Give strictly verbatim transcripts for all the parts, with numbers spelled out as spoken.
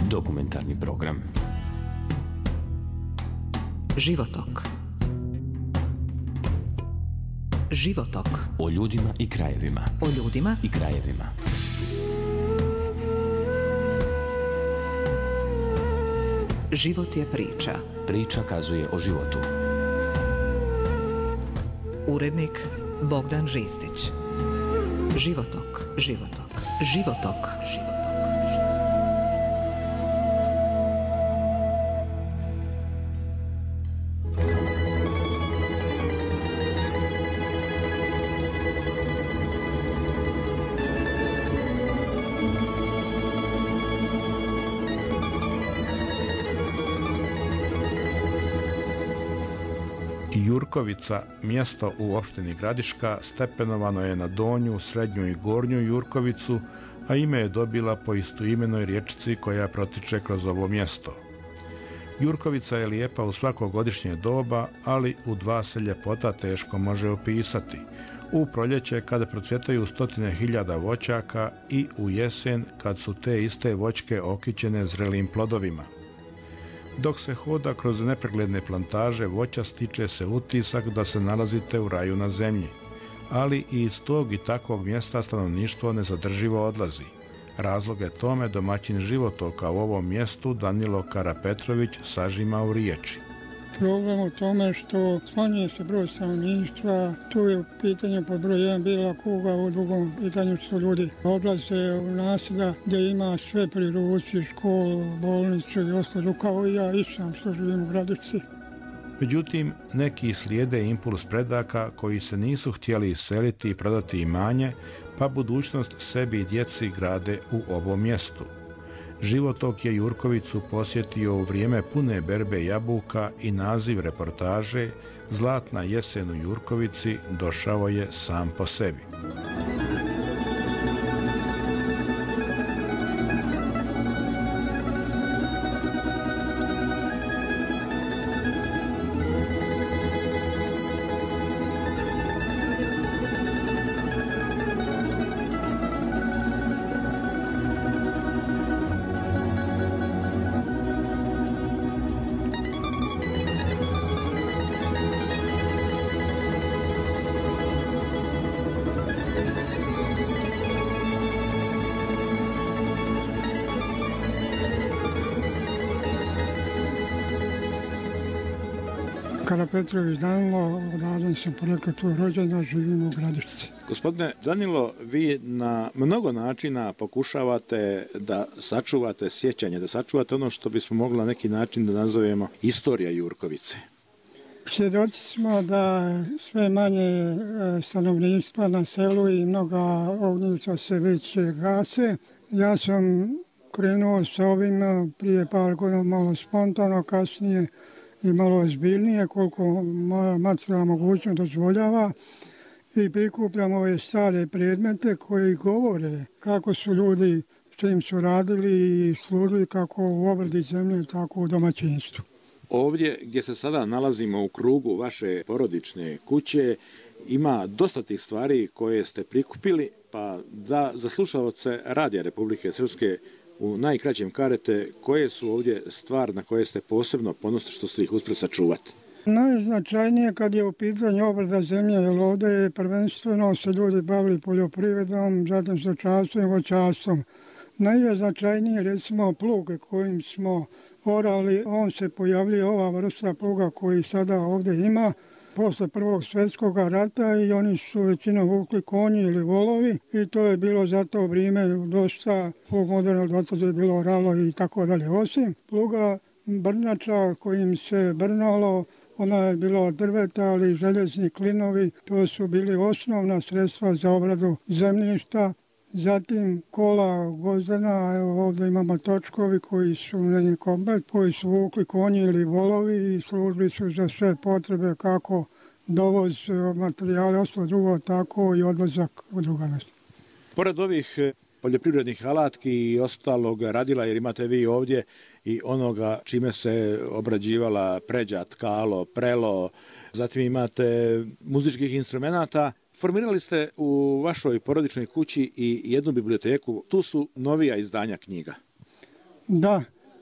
Dokumentarni program. Životok. Životok. O ljudima i krajevima. O ljudima i krajevima. Život je priča. Priča kazuje o životu. Urednik Bogdan Ristić. Životok. Životok. Životok. Životok. Jurkovica, mjesto u opštini Gradiška, stepenovano je na Donju, Srednju i Gornju Jurkovicu, a ime je dobila po istoimenoj rječici koja protiče kroz ovo mjesto. Jurkovica je lijepa u svako godišnje doba, ali u dva se ljepota teško može opisati. U proljeće kada procvjetaju stotine hiljada voćaka i u jesen kad su te iste voćke okićene zrelim plodovima. Dok se hoda kroz nepregledne plantaže voća stiče se utisak da se nalazite u raju na zemlji, ali i iz tog i takvog mjesta stanovništvo nezadrživo odlazi. Razlog je tome domaćin životoka u ovom mjestu Danilo Karapetrović sažima u riječi. Problem u tome što smanjuje se broj stanovništva, tu je u pitanju pod broj jedan bila kuga, u drugom pitanju što ljudi odlaze u naselja gdje ima sve pri ruci, školu, bolnicu i ostalo, kao i ja i sam što živim u Gradišci. Međutim, neki slijede impuls predaka koji se nisu htjeli iseliti i prodati imanje, pa budućnost sebi i djeci grade u ovom mjestu. Životok je Jurkovicu posjetio u vrijeme pune berbe jabuka i naziv reportaže Zlatna jesen u Jurkovici došao je sam po sebi. Karapetrović Danilo, odavde sam porekao tu rođena, živim u Gradišci. Gospodine Danilo, vi na mnogo načina pokušavate da sačuvate sjećanje, da sačuvate ono što bismo mogli na neki način da nazovemo istorija Jurkovice. Svjedoci smo da sve manje stanovništva na selu i mnoga ognjica se već gase. Ja sam krenuo s ovim prije par godina malo spontano, kasnije i malo ozbiljnije koliko moja materijalna mogućnost dozvoljava i prikupljam ove stare predmete koji govore kako su ljudi s čim su radili i služili kako u obradi zemlje, tako u domaćinstvu. Ovdje gdje se sada nalazimo u krugu vaše porodične kuće ima dosta tih stvari koje ste prikupili, pa da za slušalce Radija Republike Srpske u najkraćem karete, koje su ovdje stvari na koje ste posebno ponosni što ste ih uspjeli sačuvati? Najznačajnije kad je u pitanju obrada zemlje, jer ovdje je prvenstveno se ljudi bavili poljoprivredom, zatim stočarstvom i voćarstvom. Najznačajnije recimo pluge kojim smo orali, on se pojavljuje ova vrsta pluga koji sada ovdje ima posle Prvog svjetskog rata i oni su većinom vukli konji ili volovi i to je bilo za to vrijeme dosta moderno, dosta je bilo oralo i tako dalje. Osim pluga brnača kojim se brnalo, ona je bilo od drveta, ali željezni klinovi, to su bili osnovna sredstva za obradu zemljišta. Zatim kola gozdana, evo ovdje imamo točkovi koji su neki komplet, koji su vukli konji ili volovi i služili su za sve potrebe kako dovoz materijala, ostalo drugo, tako i odlazak u druga mjesta. Pored ovih poljoprivrednih alatki i ostalog radila, jer imate vi ovdje i onoga čime se obrađivala pređa, tkalo, prelo, zatim imate muzičkih instrumenata. Formirali ste u vašoj porodičnoj kući i jednu biblioteku, tu su novija izdanja knjiga. Da,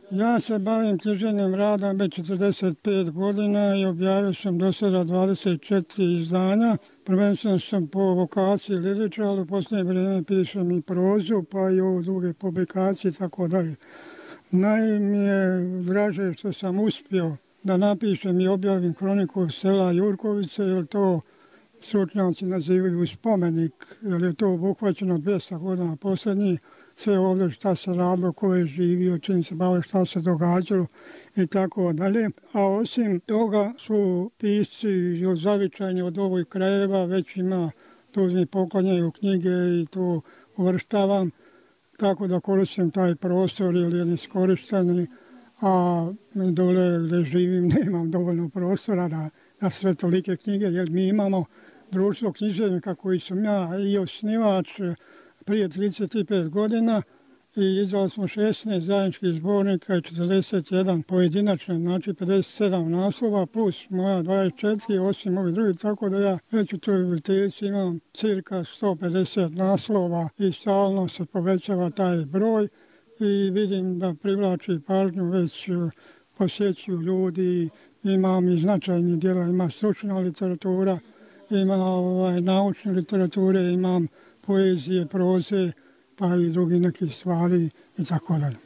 Ja se bavim književnim radom već četrdeset pet godina i objavio sam do sada dvadeset četiri izdanja. Prvenstveno sam po vokaciji liričar, ali u posljednje vrijeme pišem i prozu, pa i ovo druge publikacije i tako dalje. Najmije draže što sam uspio da napišem i objavim kroniku sela Jurkovice, jer to stručnjaci nazivaju spomenik, jer je to obuhvaćeno dvjesto godina posljednjih, sve ovdje šta se radilo, ko je živio, čim se bavio, šta se događalo i tako dalje. A osim toga su pisci zavičajni od ovih krajeva, već ima, tu mi poklanjaju knjige i tu uvrštavam, tako da koristim taj prostor ili je neiskorišteni, a dole gdje živim nemam dovoljno prostora da, da sve tolike knjige, jer mi imamo društvo književnika koji sam ja i osnivač prije trideset pet godina i izdali smo šesnaest zajedničkih zbornika i četrdeset jedan pojedinačne, znači pedeset sedam naslova plus moja dvadeset četiri, osim ovih drugih, tako da ja već u toj biblioteci imam cirka sto pedeset naslova i stalno se povećava taj broj i vidim da privlači pažnju, već posjećuju ljudi, imam i značajni dijela, ima stručna literatura, ima ovaj, naučne literature, imam poezije, proze, pa i drugi neki stvari i tako dalje.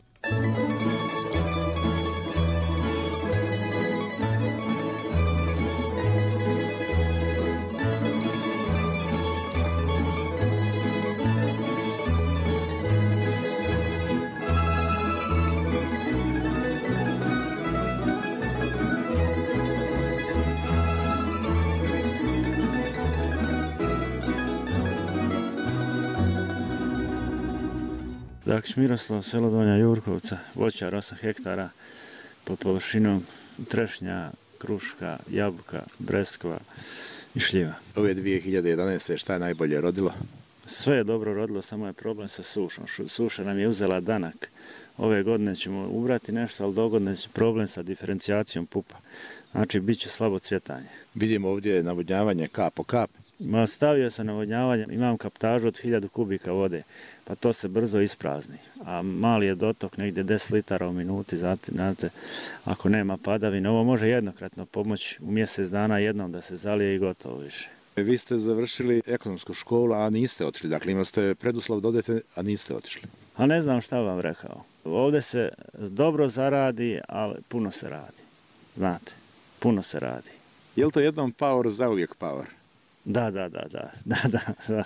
Dakić Miroslav, selo Donja Jurkovca, voćar osam hektara pod površinom trešnja, kruška, jabuka, breskva i šljiva. Ove dvije hiljade jedanaeste. šta je najbolje rodilo? Sve je dobro rodilo, samo je problem sa sušom. Suša nam je uzela danak. Ove godine ćemo ubrati nešto, ali dogodne će problem sa diferencijacijom pupa. Znači, bit će slabo cvjetanje. Vidimo ovdje navodnjavanje kap po kap. Ma, stavio sam navodnjavanje, imam kaptažu od hiljadu kubika vode, pa to se brzo isprazni. A mali je dotok, negdje deset litara u minuti, znate, ako nema padavine. Ovo može jednokratno pomoći u mjesec dana jednom da se zalije i gotovo više. Vi ste završili ekonomsku školu, a niste otišli. Dakle, imali ste preduslov da odete, a niste otišli. A ne znam šta vam rekao. Ovdje se dobro zaradi, ali puno se radi. Znate, puno se radi. Je li to jednom power, zauvijek power? Da, da, da, da, da, da, da.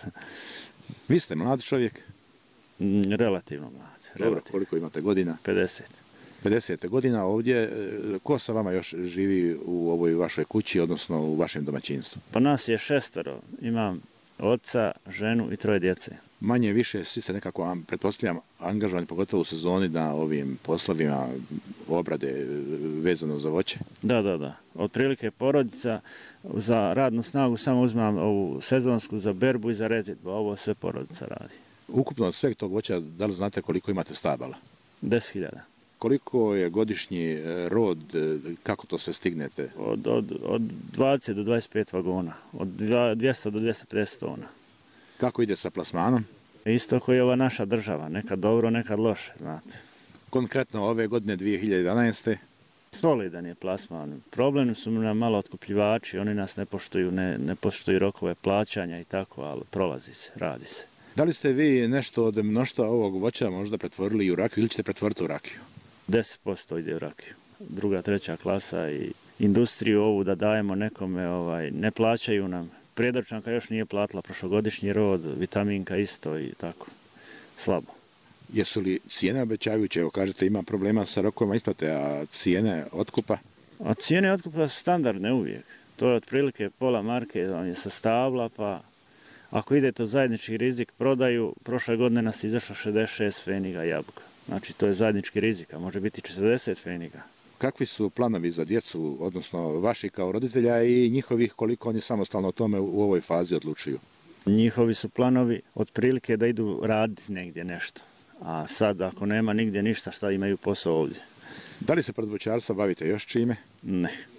Vi ste mlad čovjek? Mm, relativno mlad. Dobro, relativno. koliko imate godina? pedeset. pedeset godina ovdje. Ko sa vama još živi u ovoj vašoj kući, odnosno u vašem domaćinstvu? Pa nas je šestero. Imam oca, ženu i troje djece. Manje više, svi ste nekako, pretpostavljam, angažovani, pogotovo u sezoni, na ovim poslovima obrade vezano za voće? Da, da, da. Otprilike porodica za radnu snagu samo uzmem ovu sezonsku za berbu i za rezidbu, a ovo sve porodica radi. Ukupno od sveg tog voća, da li znate koliko imate stabala? Deset hiljada. Koliko je godišnji rod, kako to sve stignete? Od, od, od dvadeset do dvadeset pet vagona, od dvjesto do dvjesto pedeset tona. Kako ide sa plasmanom? Isto koji je ova naša država, nekad dobro, nekad loše, znate. Konkretno ove godine dvije hiljade jedanaeste. Solidan je plasman. Problem su nam malo otkupljivači, oni nas ne poštuju, ne, ne poštuju rokove plaćanja i tako, ali prolazi se, radi se. Da li ste vi nešto od mnoštva ovog voća možda pretvorili i u rakiju ili ćete pretvoriti u rakiju? deset posto ide u rakiju. Druga, treća klasa i industriju ovu da dajemo nekome, ovaj, ne plaćaju nam. Prijedorčanka još nije platila prošlogodišnji rod, vitaminka isto i tako. Slabo. Jesu li cijene obećavajuće? Evo kažete ima problema sa rokovima isplate, a cijene otkupa? A cijene otkupa su standardne uvijek. To je otprilike pola marke, on je sa stabla, pa ako idete u zajednički rizik prodaju, prošle godine nas je izašlo šezdeset šest feniga jabuka. Znači to je zajednički rizik, a može biti četrdeset feniga. Kakvi su planovi za djecu, odnosno vaši kao roditelja i njihovih, koliko oni samostalno o tome u ovoj fazi odlučuju? Njihovi su planovi otprilike da idu raditi negdje nešto. A sad ako nema nigdje ništa, šta imaju posao ovdje? Da li se pored voćarstva bavite još čime? Ne.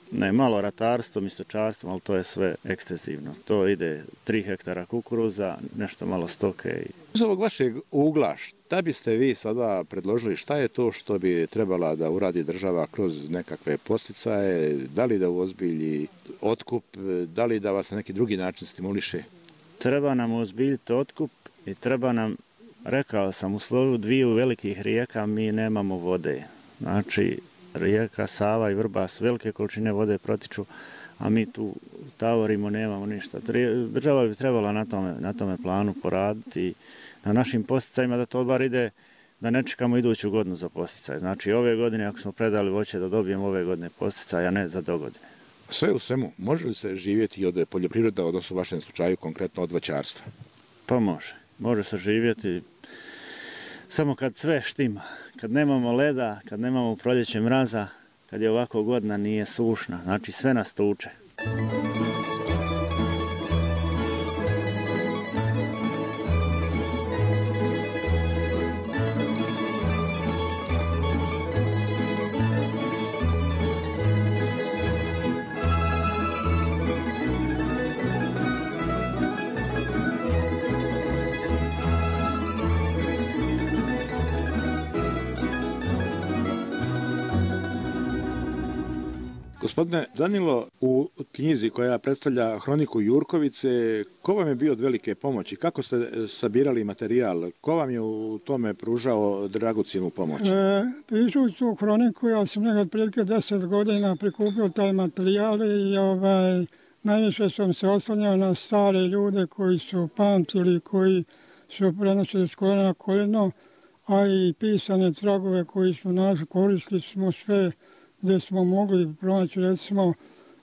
ne malo ratarstvom i stočarstvom, ali to je sve ekstenzivno. To ide tri hektara kukuruza, nešto malo stoke. Iz ovog vašeg ugla, šta biste vi sada predložili, šta je to što bi trebala da uradi država kroz nekakve posticaje, da li da uozbilji otkup, da li da vas na neki drugi način stimuliše? Treba nam ozbiljiti otkup i treba nam, rekao sam, u slovu dviju velikih rijeka mi nemamo vode. Znači, rijeka Sava i Vrbas, velike količine vode protiču, a mi tu tavorimo, nemamo ništa. Država bi trebala na tome, na tome planu poraditi, na našim posticajima, da to bar ide, da ne čekamo iduću godinu za posticaj. Znači, ove godine, ako smo predali voće, da dobijemo ove godine posticaj, a ne za dogodine. Sve u svemu, može li se živjeti od poljoprivreda, odnosno u vašem slučaju konkretno od voćarstva? Pa može. Može se živjeti samo kad sve štima. Kad nemamo leda, kad nemamo proljeće mraza, kad je ovako godina nije sušna. Znači sve nas tuče. Gospodine Danilo, u knjizi koja predstavlja hroniku Jurkovice, ko vam je bio od velike pomoći? Kako ste sabirali materijal? Ko vam je u tome pružao dragocjenu pomoć? E, pišući tu hroniku, ja sam nekad prilike deset godina prikupio taj materijal i ovaj, najviše sam se oslanjao na stare ljude koji su pamtili, koji su prenosili s koljena na koljeno, a i pisane tragove koji su našli, koristili smo sve gdje smo mogli pronaći, recimo,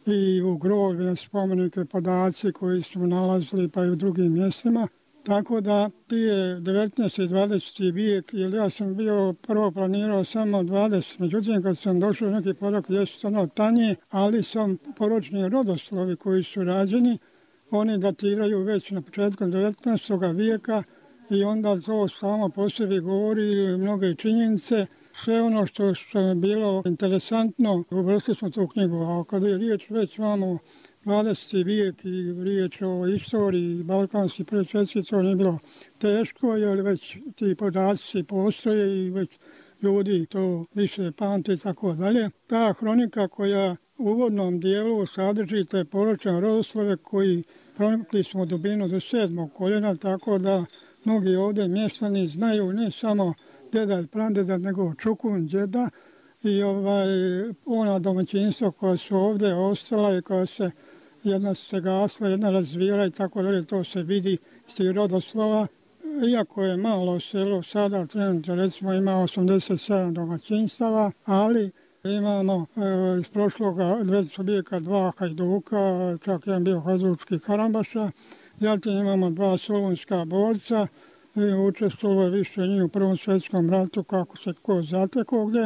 i u groblje spomenike, podaci koji smo nalazili, pa i u drugim mjestima. Tako da prije devetnaesti i dvadeseti vijek, jer ja sam bio prvo planirao samo dvadeset, međutim kad sam došao u neki podak gdje su ono tanje, ali sam poročni rodoslovi koji su rađeni, oni datiraju već na početku devetnaestog vijeka i onda to samo po sebi govori mnoge činjenice. Sve ono što, što je bilo interesantno, uvrstili smo tu knjigu, a kada je riječ već imamo dvadeseti vijek i riječ o istoriji balkanski prvi svjetski, to nije bilo teško, jer već ti podaci postoje i već ljudi to više pamte i tako dalje. Ta hronika koja u uvodnom dijelu sadrži te poročne rodoslove koji pronikli smo dubinu do sedmog koljena, tako da mnogi ovdje mještani znaju ne samo deda i pradeda, nego čukun djeda i ovaj, ona domaćinstva koja su ovdje ostala i koja se jedna se gasla, jedna razvijala i tako dalje, to se vidi iz tih rodoslova. Iako je malo selo sada, trenutno recimo ima osamdeset sedam domaćinstava, ali imamo e, iz prošloga devetnaestog vijeka dva hajduka, čak jedan bio hajdučki Karambaša, zatim imamo dva solunska borca, učestvovalo je više njih u Prvom svjetskom ratu kako se ko zateko gdje,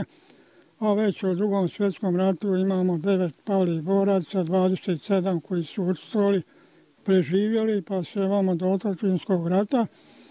a već u Drugom svjetskom ratu imamo devet palih boraca, dvadeset sedam koji su učestvovali, preživjeli, pa se imamo do Otadžbinskog rata.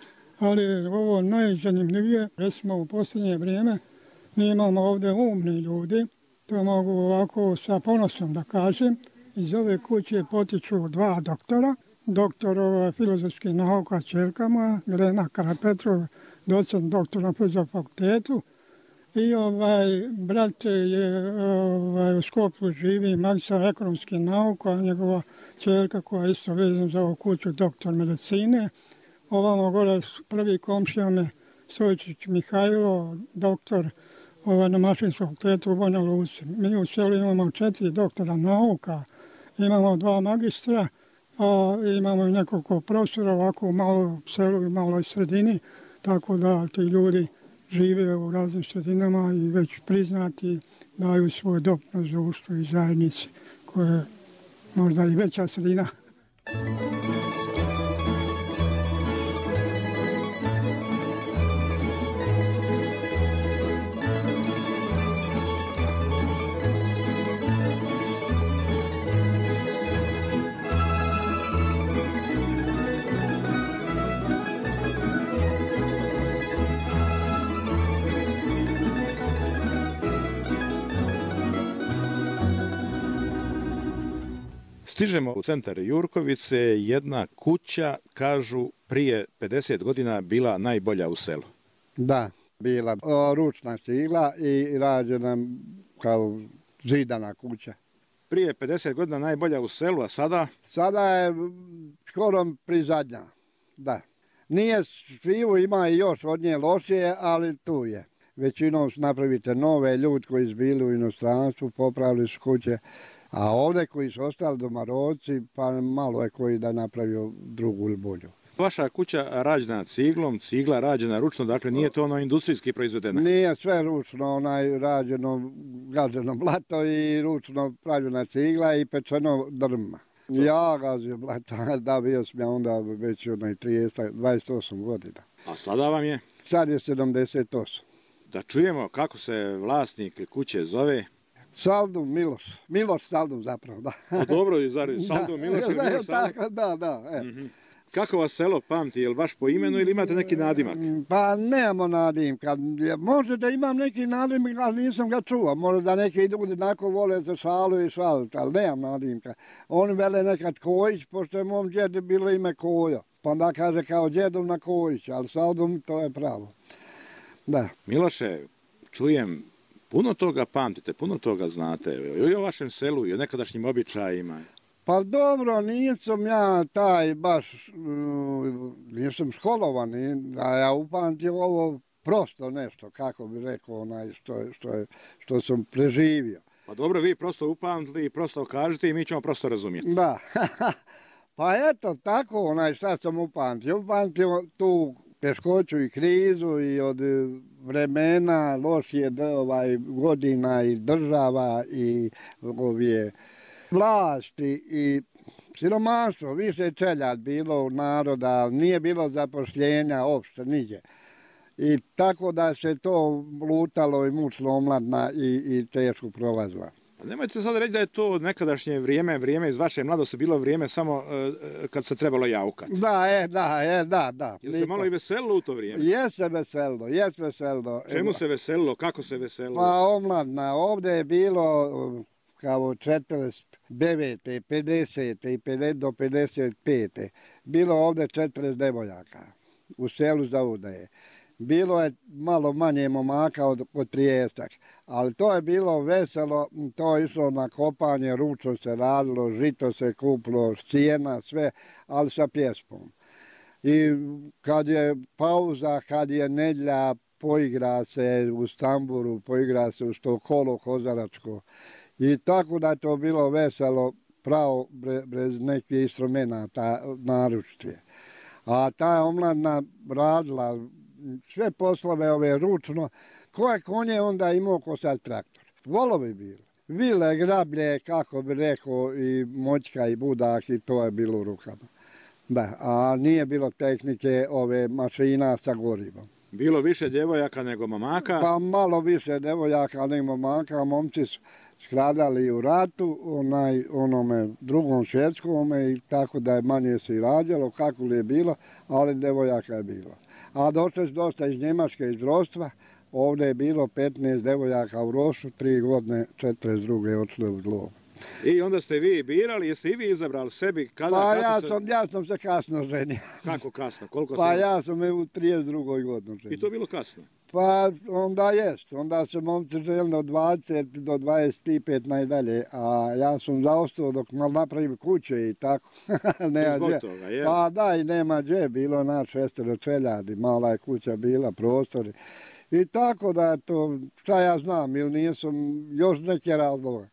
Ali ovo najzanimljivije, recimo u posljednje vrijeme, mi imamo ovdje umni ljudi, to mogu ovako sa ponosom da kažem, iz ove kuće potiču dva doktora, doktor filozofskih nauka ćerka moja, Milena Karapetrov, docent doktor na Filozofskom fakultetu. I ovaj, brat je ovaj, u Skopju živi magistar ekonomskih nauka, a njegova ćerka koja je isto vezana za ovu kuću, doktor medicine. Ovamo gore prvi komšija me Sojčić Mihajlo, doktor ovaj, na Mašinskom fakultetu u Banja Luci. Mi u selu imamo četiri doktora nauka, imamo dva magistra, a imamo i nekoliko profesora ovako u malom selu i maloj sredini, tako da ti ljudi žive u raznim sredinama i već priznati daju svoj doprinos društvu i zajednici koja je možda i veća sredina. Stižemo u centar Jurkovice, jedna kuća, kažu, prije pedeset godina bila najbolja u selu. Da, bila o, ručna cigla i rađena kao zidana kuća. Prije pedeset godina najbolja u selu, a sada? Sada je skoro prizadnja, da. Nije sviju, ima i još od nje lošije, ali tu je. Većinom napravite nove, ljudi koji su bili u inostranstvu, popravili su kuće, a ovdje koji su ostali domarovci, pa malo je koji da napravio drugu ili bolju. Vaša kuća rađena ciglom, cigla rađena ručno, dakle nije to ono industrijski proizvedeno? Nije sve ručno, onaj rađeno gaženo blato i ručno pravljena cigla i pečeno drvima. Ja gazio blata, da bio sam ja onda već onaj trideset, dvadeset osam godina. A sada vam je? Sad je sedamdeset osam. Da čujemo kako se vlasnik kuće zove? Saldum Miloš. Miloš Saldum zapravo, da. O, dobro, zar Saldum Miloš ili Miloš Saldum? Da, da. E. Mm-hmm. Kako vas selo pamti, je li baš po imenu ili imate neki nadimak? Pa nemamo nadimka. Može da imam neki nadimak, ali nisam ga čuo. Može da neki ljudi nakon vole za šalu i šalit, ali nemam nadimka. Oni vele nekad Kojić, pošto je mom djedu bilo ime Kojo. Pa onda kaže kao djedov na Kojić, ali Saldum to je pravo. Da. Miloše, čujem, puno toga pamtite, puno toga znate. I o vašem selu, i o nekadašnjim običajima. Pa dobro, nisam ja taj baš, nisam školovan, a ja upamtim ovo prosto nešto, kako bi rekao, onaj što, što, je, što sam preživio. Pa dobro, vi prosto upamtili i prosto kažete i mi ćemo prosto razumjeti. Da, pa eto, tako, onaj šta sam upamtio. Upamtio tu teškoću i krizu i od vremena, lošije ovaj, godina i država i ovije vlasti i siromaštvo, više čeljad bilo u naroda, nije bilo zapošljenja uopšte niđe. I tako da se to lutalo i mučilo omladna i, i teško prolazila. Pa nemojte sad reći da je to nekadašnje vrijeme, vrijeme iz vaše mladosti bilo vrijeme samo uh, kad se trebalo jaukati. Da, je, da, je, da, da. Je se malo i veselilo u to vrijeme? Jeste veselilo, jeste veselilo. Čemu se veselilo, kako se veselilo? Pa omladna, ovdje je bilo kao četrdeset devete, pedesete i do pedeset pete bilo ovdje četrdeset devojaka u selu Zaudaje. Bilo je malo manje momaka od, od trideset, ali to je bilo veselo, to je išlo na kopanje, ručno se radilo, žito se kuplo, sjena, sve, ali sa pjesmom. I kad je pauza, kad je nedjelja, poigra se u Stamburu, poigra se u što kolo kozaračko. I tako da je to bilo veselo, pravo bez nekih instrumenta naručitije. A ta omladna radila sve poslove ove ručno, koje konje onda imao ko sad traktor. Volovi bili. Vile, grablje, kako bi rekao, i moćka i budak i to je bilo u rukama. Da, a nije bilo tehnike ove mašina sa gorivom. Bilo više djevojaka nego momaka? Pa malo više djevojaka nego momaka, momci su skradali u ratu, onaj, onome drugom svjetskome i tako da je manje se i rađalo, kako li je bilo, ali djevojaka je bilo. A došli su dosta iz Njemačke, iz Rostva, ovdje je bilo petnaest djevojaka u Rosu, tri godine, četrdeset druge odšle u Zlobu. I onda ste vi birali, jeste i vi izabrali sebi? Kada, pa ja, se... sam, ja sam se kasno ženio. Kako kasno? Koliko pa sam... ja sam u trideset drugoj godini ženio. I to bilo kasno? Pa onda jest, onda se momci želili od dvadeset do dvadeset pet najdalje, a ja sam zaostao dok mal napravim kuće i tako. nema zbog dje. toga, je? Pa da, i nema gdje, bilo na šestero čeljadi, mala je kuća bila, prostori. I tako da to, šta ja znam, ili nisam još neke razloga.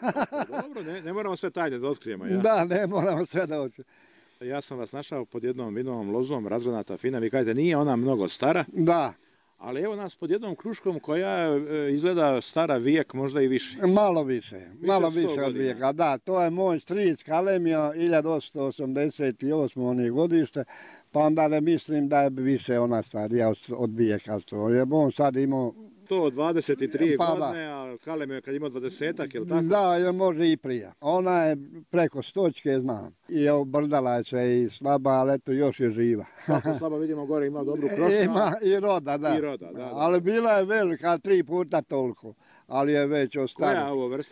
Dobro, ne, ne moramo sve tajne da otkrijemo. Ja? Da, ne moramo sve da otkrijemo. Ja sam vas našao pod jednom vinovom lozom, razgranata fina, vi kažete nije ona mnogo stara. Da. Ali evo nas pod jednom kruškom koja e, izgleda stara vijek, možda i više. Malo više, više malo od više od godina. vijeka. Da, to je moj stric Kalemio, hiljadu osamsto osamdeset osme onih godište, pa onda ne mislim da je više ona starija od vijeka. Jer on sad imao... To dvadeset tri pa, godine, a Kalemio je kad imao dvadesetak, je li tako? Da, je može i prije. Ona je preko stočke, znam. I obrdala se i slaba, ali eto još je živa. Kako slabo vidimo gore, ima dobru krošnju. Ima i roda, da. I roda, da, da. Ali bila je velika, tri puta toliko, ali je već ostala. Koja je ovo vrsta?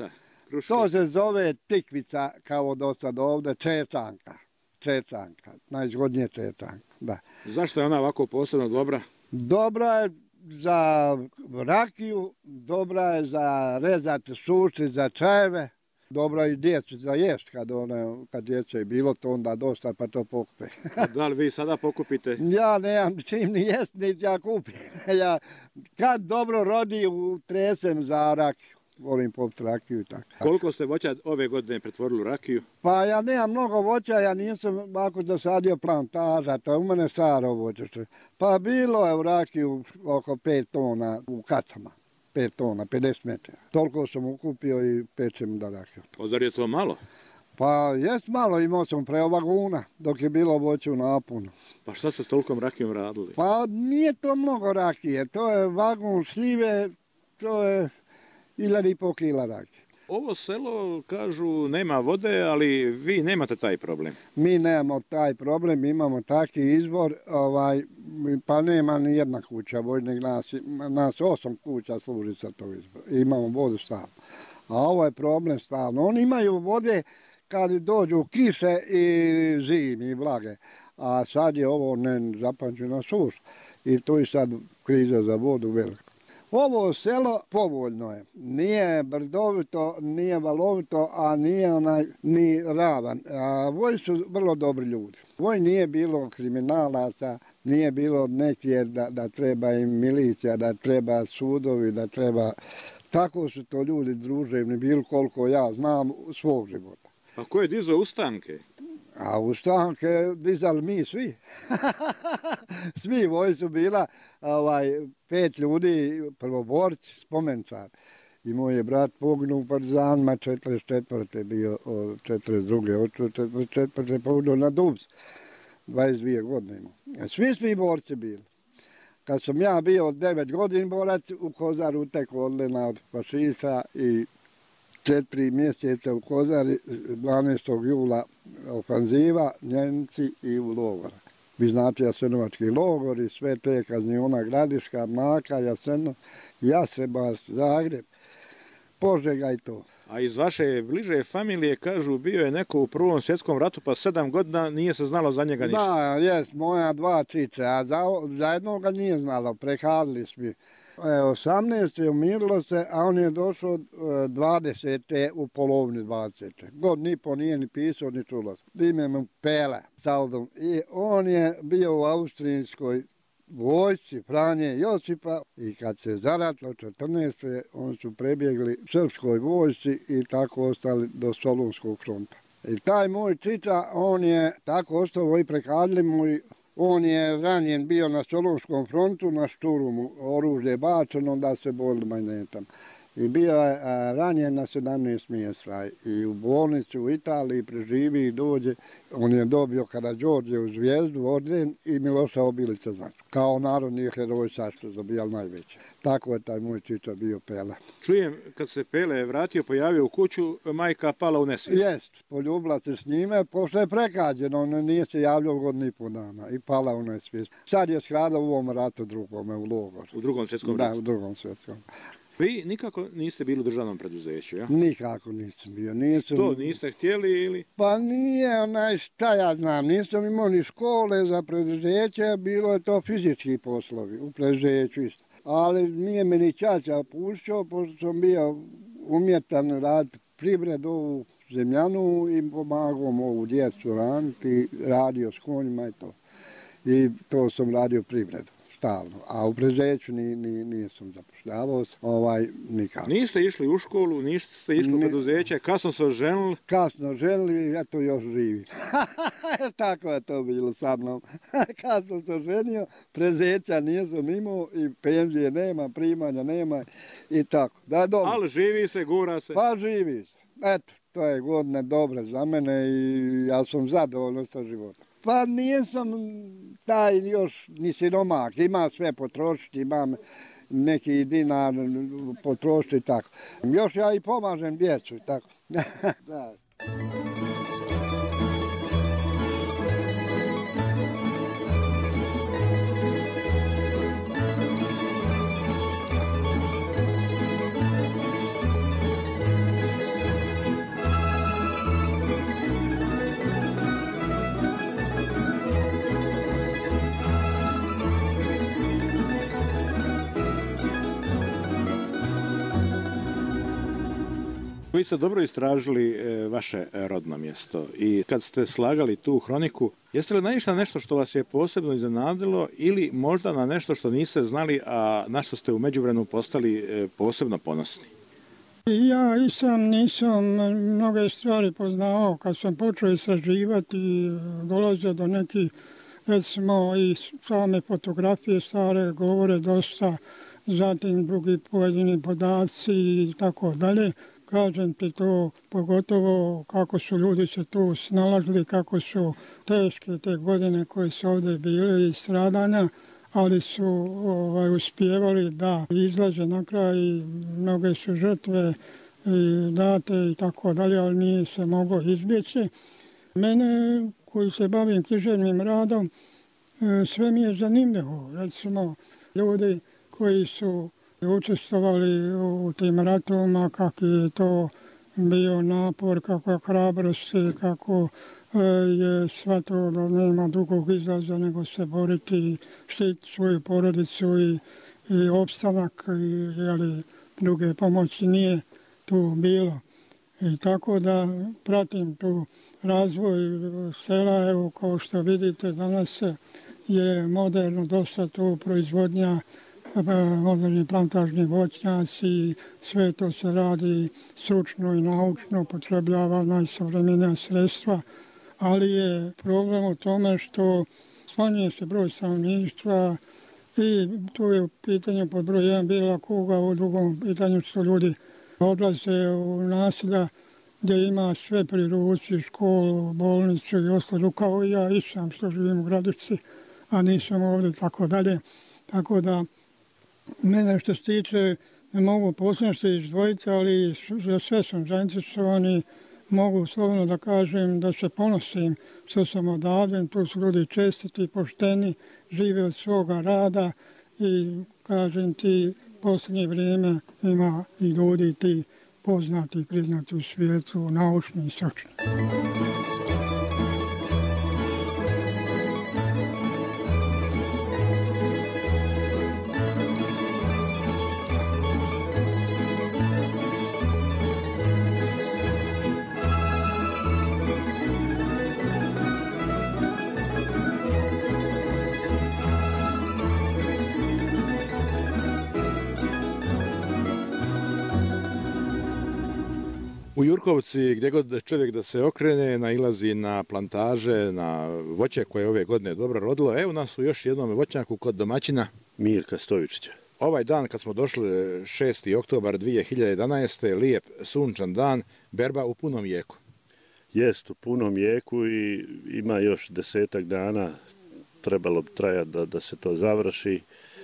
kruške. To se zove tikvica, kao do sad ovde, čečanka. Čečanka, najzgodnije čečanka, da. Zašto je ona ovako posebno dobra? Dobra je za rakiju, dobra je za rezati suši, za čajeve. Dobro i djeci za jest, kad, one, kad djece je bilo to onda dosta pa to pokupe. Da li vi sada pokupite? Ja nemam čim ni jest, niti ja kupim. Ja, kad dobro rodi, utresem za rakiju. Volim popiti rakiju i tako. Koliko ste voća ove godine pretvorili u rakiju? Pa ja nemam mnogo voća, ja nisam ovako dosadio plantaža, to je u mene staro voće. Pa bilo je u rakiju oko pet tona u kacama. pet tona, pedeset metara. Toliko sam ukupio i pečem da rakiju. O, zar je to malo? Pa jest malo, imao sam preo vaguna dok je bilo voće u napunu. Pa šta ste s tolikom rakijom radili? Pa nije to mnogo rakije, to je vagun šljive, to je hiljad i pol kila rakije. Ovo selo, kažu, nema vode, ali vi nemate taj problem. Mi nemamo taj problem, imamo taki izvor, ovaj, pa nema ni jedna kuća, vojnik nas, nas osam kuća služi sa to izvor. Imamo vodu stalno. A ovo je problem stalno. Oni imaju vode kad dođu kiše i zimi i vlage. A sad je ovo ne zapančena suš. I tu je sad kriza za vodu velika. Ovo selo povoljno je. Nije brdovito, nije valovito, a nije onaj ni ravan. A Voj su vrlo dobri ljudi. Voj nije bilo kriminalaca, nije bilo nekje da, da treba im milicija, da treba sudovi, da treba... Tako su to ljudi druževni, bilo koliko ja znam svog života. A ko je dizao ustanke? A ustanke dizali mi svi. Svi Voj su bila ovaj, pet ljudi, prvoborci, spomenčar. I moj je brat poginuo u partizanima, četrdeset četvrte bio, četrdeset druge od četrdeset četvrte poginuo na Dubs. dvadeset dvije godine imao. Svi smo i borci bili. Kad sam ja bio devet godin borac, u Kozaru utekao odlena od fašista i četiri mjeseca u Kozari, dvanaestog jula ofanziva, Njemci i u logor. Vi znate Jasenovački logor i sve te kazniona Gradiška, Mlaka, Jaseno, Jasebac, Zagreb, Požega i to. A iz vaše bliže familije, kažu, bio je neko u Prvom svjetskom ratu, pa sedam godina nije se znalo za njega ništa. Da, jest, moja dva čiče, a za, za jednog ga nije znalo, prehadili smo. E, osamnaeste umirilo se, a on je došao dvadesete u polovini dvadesete. God ni po nije ni pisao, ni čulo se. Ime mu Pele, Saldom. I on je bio u austrijskoj vojsci Franje Josipa i kad se zaratilo četrnaeste oni su prebjegli srpskoj vojsci i tako ostali do Solunskog fronta. I taj moj čiča, on je tako ostao i prekadli mu i on je ranjen bio na Solunskom frontu, na Šturumu, oružje bačeno da se bolili magnetom. I bio je ranjen na sedamnaest mjesta i u bolnici u Italiji preživi i dođe. On je dobio Karađorđevu zvijezdu, orden i Miloša Obilića značku. Kao narodni heroj sašto zabijal najveće. Tako je taj moj čiča bio Pele. Čujem, kad se Pele vratio, pojavio u kuću, majka pala u nesvijest. Jest, poljubila se s njime, pošto je prekađen, on nije se javljao godinu i po dana i pala u nesvijest. Sad je skradao u ovom ratu drugome, u logor. U drugom svjetskom ratu? Da, u drugom svjetskom. Vi nikako niste bili u državnom preduzeću, ja? Nikako nisam bio. Nisam... Što, niste htjeli ili? Pa nije, onaj, šta ja znam, nisam imao ni škole za preduzeće, bilo je to fizički poslovi u preduzeću isto. Ali nije me ni čača pušćao, pošto sam bio umjetan raditi privredu u zemljanu i pomagao ovu djecu raniti, radio s konjima i to. I to sam radio privredu. Stalno, a u preduzeću ni, ni, nisam zapošljavao se, ovaj, nikako. Niste išli u školu, niste išli u preduzeće, kasno se oženili? Kasno ženili, eto još živi. Tako je to bilo sa mnom. Kasno se oženio, preduzeća nisam imao i penzije nema, primanja nema i tako. Da, dobro. Ali živi se, gura se? Pa živi se. Eto, to je godine dobre za mene i ja sam zadovoljno sa životom. Pa nisam taj još ni siromak, ima sve potrošiti, imam neki dinar potrošiti i tako. Još ja i pomažem djecu i tako. Da. Vi ste dobro istražili e, vaše rodno mjesto i kad ste slagali tu hroniku, jeste li naišli na nešto što vas je posebno iznenadilo ili možda na nešto što niste znali, a na što ste u međuvremenu postali e, posebno ponosni? Ja i sam nisam mnoge stvari poznavao. Kad sam počeo istraživati, dolazio do nekih, recimo, i same fotografije stare govore dosta, zatim drugi pojedini podaci i tako dalje. Kažem ti to, pogotovo kako su ljudi se tu snalazili, kako su teške te godine koje su ovdje bile i stradanja, ali su ovaj, uspijevali da izlaze na kraj i mnoge su žrtve i date i tako dalje, ali nije se moglo izbjeći. Mene koji se bavim književnim radom, sve mi je zanimljivo. Recimo, ljudi koji su učestvovali u tim ratovima, kako je to bio napor, kako hrabrosti, kako je shvatilo da nema drugog izlaza nego se boriti i štiti svoju porodicu i, i opstanak, i, jeli, druge pomoći nije tu bilo. I tako da pratim tu razvoj sela, evo kao što vidite danas je moderno dosta tu proizvodnja, moderni plantažni voćnjaci, sve to se radi stručno i naučno, upotrebljava najsavremenija sredstva, ali je problem u tome što smanjuje se broj stanovništva i tu je u pitanju pod broj jedan bila kuga, u drugom pitanju što ljudi odlaze u naselja gdje ima sve pri ruci, školu, bolnicu i ostalo, kao i ja i sam što živim u Gradišci, a nisam ovdje tako dalje. Tako da mene što se tiče ne mogu posebno što izdvojiti, ali za sve sam zainteresovan i mogu slobodno da kažem da se ponosim što sam odavden, tu su ljudi čestiti, pošteni, žive od svoga rada i kažem ti posljednje vrijeme ima i ljudi ti poznati i priznati u svijetu, naučni i stručni. U Jurkovci, gdje god čovjek da se okrene, nailazi na plantaže, na voće koje ove godine dobro rodilo. Evo nas u još jednom voćnjaku kod domaćina Mirka Stojičića. Ovaj dan kad smo došli šesti oktobar dvije hiljade jedanaeste. lijep sunčan dan, berba u punom jeku. Jest u punom jeku i ima još desetak dana, trebalo bi trajati da, da se to završi,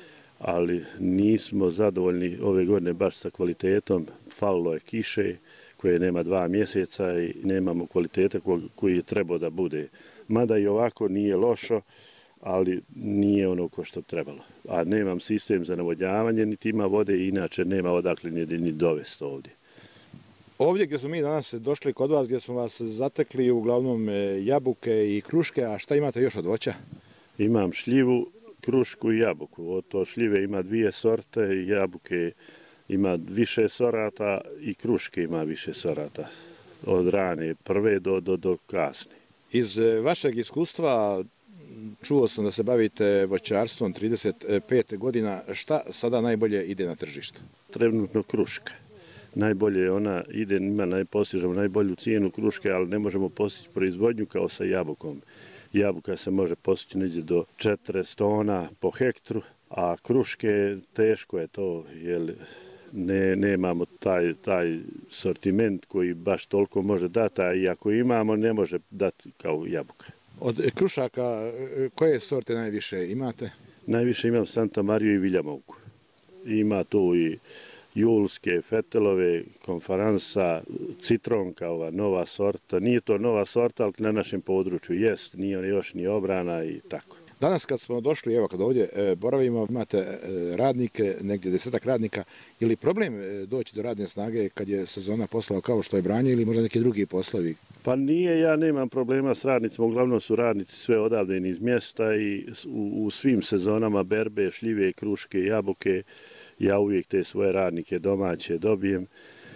ali nismo zadovoljni ove godine baš sa kvalitetom. Falilo je kiše koje nema dva mjeseca i nemamo kvaliteta koji je trebao da bude. Mada i ovako nije lošo, ali nije ono ko što trebalo. A nemam sistem za navodnjavanje, niti ima vode i inače nema odakle ni dovesti ovdje. Ovdje gdje smo mi danas došli kod vas, gdje smo vas zatekli, uglavnom jabuke i kruške, a šta imate još od voća? Imam šljivu, krušku i jabuku. Od to šljive ima dvije sorte, jabuke ima više sorata i kruške ima više sorata. Od rane prve do, do, do kasne. Iz vašeg iskustva čuo sam da se bavite voćarstvom trideset pet godina. Šta sada najbolje ide na tržištu? Trenutno kruška. Najbolje ona ide, ima, postižemo najbolju cijenu kruške, ali ne možemo postići proizvodnju kao sa jabukom. Jabuka se može postići negdje do četrdeset tona po hektru, a kruške teško je to, jer ne, nemamo taj, taj sortiment koji baš toliko može dati, a i ako imamo ne može dati kao jabuka. Od krušaka koje sorte najviše imate? Najviše imam Santa Mariju i Viljamovku. Ima tu i julske, fetelove, konferansa, citronka, ova nova sorta. Nije to nova sorta, ali na našem području jest, nije on još ni obrana i tako. Danas kad smo došli, evo kad ovdje boravimo, imate radnike, negdje desetak radnika, je li problem doći do radne snage kad je sezona poslova kao što je branje ili možda neki drugi poslovi? Pa nije, ja nemam problema s radnicima, uglavnom su radnici sve odavde iz mjesta i u, u svim sezonama berbe, šljive, kruške, jabuke, ja uvijek te svoje radnike domaće dobijem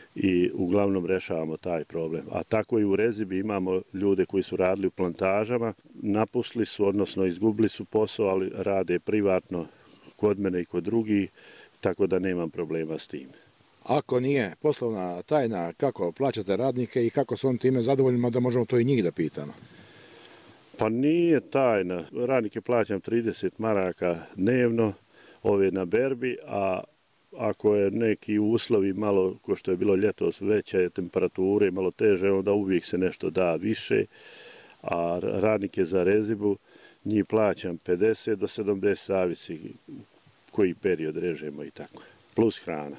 i uglavnom rešavamo taj problem. A tako i u Rezibi imamo ljude koji su radili u plantažama, napustili su, odnosno izgubili su posao, ali rade privatno kod mene i kod drugih, tako da nemam problema s tim. Ako nije poslovna tajna, kako plaćate radnike i kako su on time zadovoljni, da možemo to i njih da pitamo? Pa nije tajna. Radnike plaćam trideset maraka dnevno, ove na berbi, a ako je neki uslovi malo, ko što je bilo ljetos, veće temperature, malo teže, onda uvijek se nešto da više, a radnike za Rezibu njih plaćam pedeset do sedamdeset, zavisi koji period režemo i tako, plus hrana.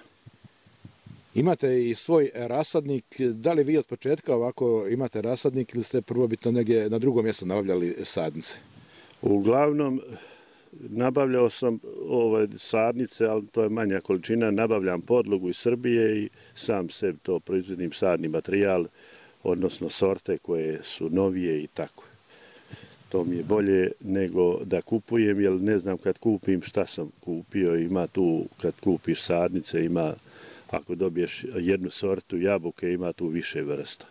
Imate i svoj rasadnik, da li vi od početka ovako imate rasadnik ili ste prvobitno negdje na drugom mjestu nabavljali sadnice? Uglavnom, nabavljao sam ove sadnice, ali to je manja količina, nabavljam podlogu iz Srbije i sam sebi to proizvodim sadni materijal, odnosno sorte koje su novije i tako. To mi je bolje nego da kupujem, jer ne znam kad kupim šta sam kupio. Ima tu, kad kupiš sadnice, ima, ako dobiješ jednu sortu jabuke, ima tu više vrsta.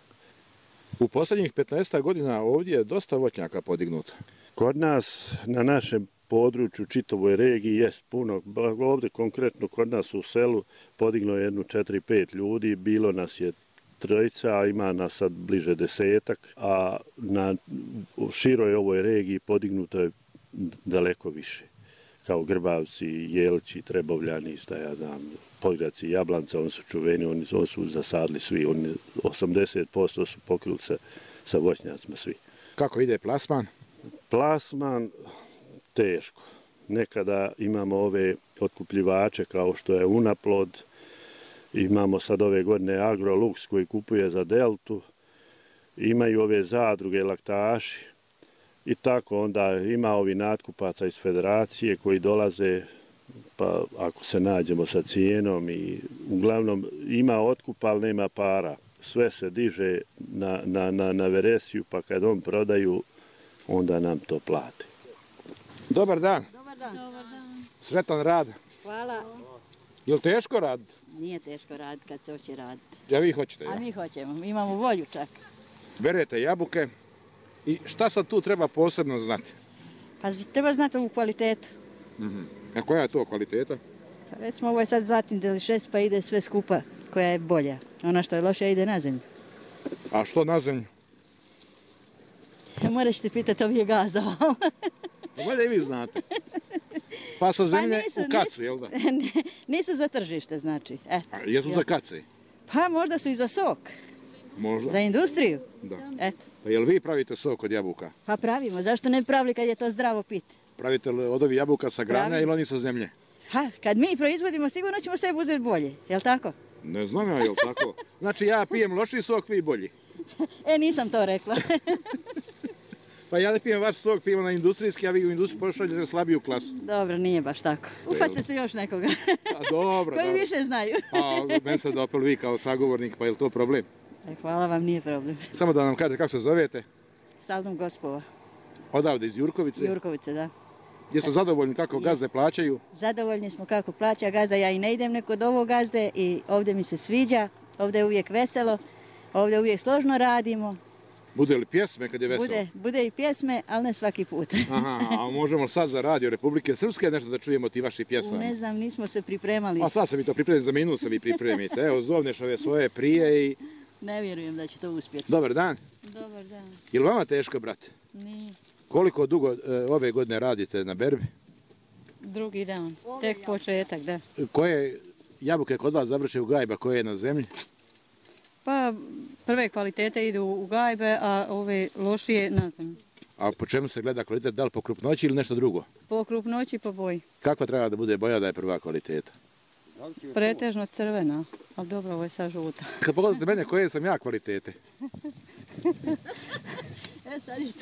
U posljednjih petnaest godina ovdje je dosta voćnjaka podignuto. Kod nas, na našem području, čitavoj regiji, jest puno. Ovdje konkretno kod nas u selu podiglo je jednu četiri pet ljudi, bilo nas je trojica, a ima nas sad bliže desetak, a na široj ovoj regiji podignuto je daleko više. Kao Grbavci, Jelići, Trebovljani, šta ja znam, Podgraci, Jablanca, oni su čuveni, oni, oni su zasadili svi, oni osamdeset posto su pokrili se sa voćnjacima svi. Kako ide plasman? Plasman teško. Nekada imamo ove otkupljivače kao što je Unaplod, imamo sad ove godine Agrolux koji kupuje za Deltu, imaju ove zadruge, laktaši i tako onda ima ovi natkupaca iz federacije koji dolaze, pa ako se nađemo sa cijenom i uglavnom ima otkup, ali nema para. Sve se diže na, na, na, na veresiju, pa kad on prodaju, onda nam to plati. Dobar dan. Dobar dan. Dobar dan. Sretan rad. Hvala. Je li teško raditi? Nije teško raditi kad se hoće raditi. Ja vi hoćete, ja? A mi hoćemo, mi imamo volju čak. Berete jabuke i šta sad tu treba posebno znati? Pa treba znati ovu kvalitetu. Uh-huh. A koja je to kvaliteta? Pa recimo ovo je sad zlatni delišes pa ide sve skupa koja je bolja. Ona što je loša ide na zemlju. A što na zemlju? Moraš te pitati ovih gazdova. Bolje i vi znate. Pa sa zemlje pa nisu, u kacu, nisu, jel da? Nisu za tržište, znači. Et, A jesu za kace? Pa možda su i za sok. Možda. Za industriju. Da. Et. Pa jel vi pravite sok od jabuka? Pa pravimo, zašto ne pravili kad je to zdravo piti? Pravite li od ovih jabuka sa grane Pravim. ili oni sa zemlje? Ha, kad mi proizvodimo sigurno ćemo sebi uzeti bolje, jel tako? Ne znam ja, jel tako? Znači ja pijem loši sok, vi bolji. E, nisam to rekla. Pa ja ne pijem vaš sok, pijem na industrijski, a vi u industriju pošaljete slabiju klasu. Dobro, nije baš tako. Ufate se još nekoga. A dobro, koji dobro. više znaju. A meni se dopali vi kao sagovornik, pa je li to problem? E, hvala vam, nije problem. Samo da nam kažete kako se zovete. Saldum Gospova. Odavde iz Jurkovice? Jurkovice, da. Gdje su zadovoljni kako gazde plaćaju? Zadovoljni smo kako plaća gazda. Ja i ne idem neko od ovog gazde i ovdje mi se sviđa. Ovdje je uvijek veselo. Ovdje uvijek složno radimo. Bude li pjesme kad je veselo? Bude, bude i pjesme, ali ne svaki put. Aha, a možemo sad za radio Republike Srpske nešto da čujemo ti vaši pjesama? Ne znam, nismo se pripremali. A sad se vi to pripremite, za minut se vi pripremite. Evo, zovneš ove svoje prije i... Ne vjerujem da će to uspjeti. Dobar dan. Dobar dan. Je li vama teško, brate? Nije. Koliko dugo e, ove godine radite na berbi? Drugi dan, tek početak, da. Koje jabuke kod vas završe u gajba, koje je na zemlji? Pa prve kvalitete idu u gajbe, a ove lošije na zemlju. A po čemu se gleda kvalitet, da li po krupnoći ili nešto drugo? Po krupnoći i po boji. Kakva treba da bude boja da je prva kvaliteta? Pretežno crvena, ali dobro, ovo je sad žuta. Kad pogledate mene, koje sam ja kvalitete? E, sad je to.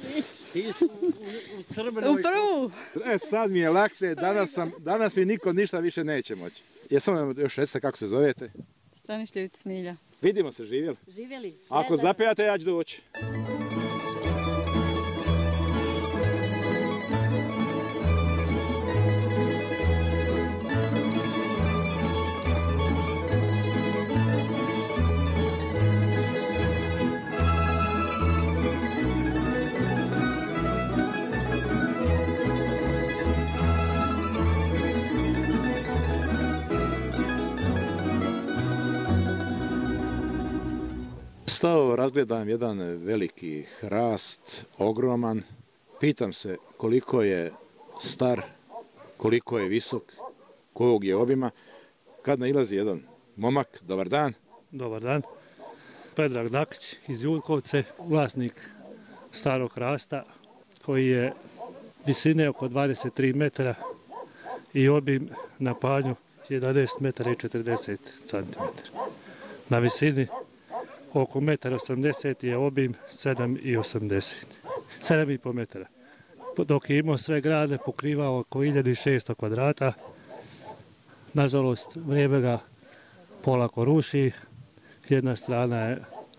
U prvu! E, sad mi je lakše, danas, sam, danas mi niko ništa više neće moći. Jesam vam još recite kako se zovete? Stanišljević Smilja. Vidimo se, živjeli? Živjeli. Ako zapijate, ja ću doći. Stao razgledam jedan veliki hrast, ogroman. Pitam se koliko je star, koliko je visok, kojeg je obima. Kad nailazi jedan momak, dobar dan. Dobar dan. Predrag Dakić iz Jurkovce, vlasnik starog hrasta koji je visine oko dvadeset tri metra i obim na panju jedanaest metara i četrdeset centimetara. Na visini oko jedan osamdeset metra je obim sedam i osamdeset. sedam i po metara. Dok je imao sve grane, pokrivao oko hiljadu šesto kvadrata. Nažalost, vrijeme ga polako ruši. Jedna strana je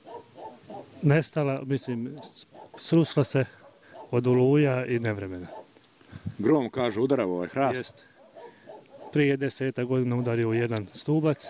nestala, mislim, srušila se od oluja i nevremena. Grom, kažu, udarao ovaj hrast. Jest. Prije deseta godina udario jedan stubac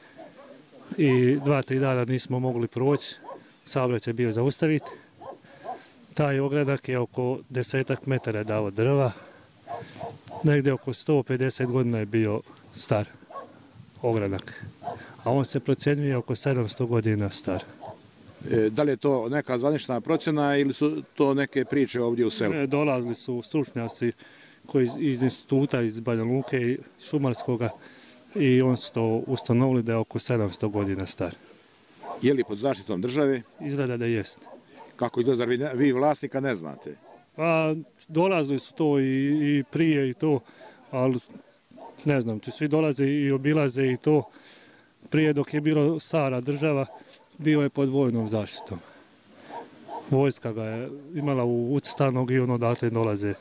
i dva, tri dana nismo mogli proći. Saobraćaj je bio zaustaviti. Taj ogradak je oko desetak metara dao drva. Negdje oko sto pedeset godina je bio star ogradak. A on se procjenjuje oko sedamsto godina star. E, da li je to neka zvanična procjena ili su to neke priče ovdje u selu? E, dolazili su stručnjaci koji iz instituta iz Banja Luke i Šumarskoga i on su to ustanovili da je oko sedamsto godina star. Je li pod zaštitom države? Izgleda da jest. Kako izgleda, vi, vi vlasnika ne znate? Pa dolazili su to i, i prije i to, ali ne znam, tu svi dolaze i obilaze i to. Prije dok je bilo stara država, bio je pod vojnom zaštitom. Vojska ga je imala u Uctanog i on odatle dolaze.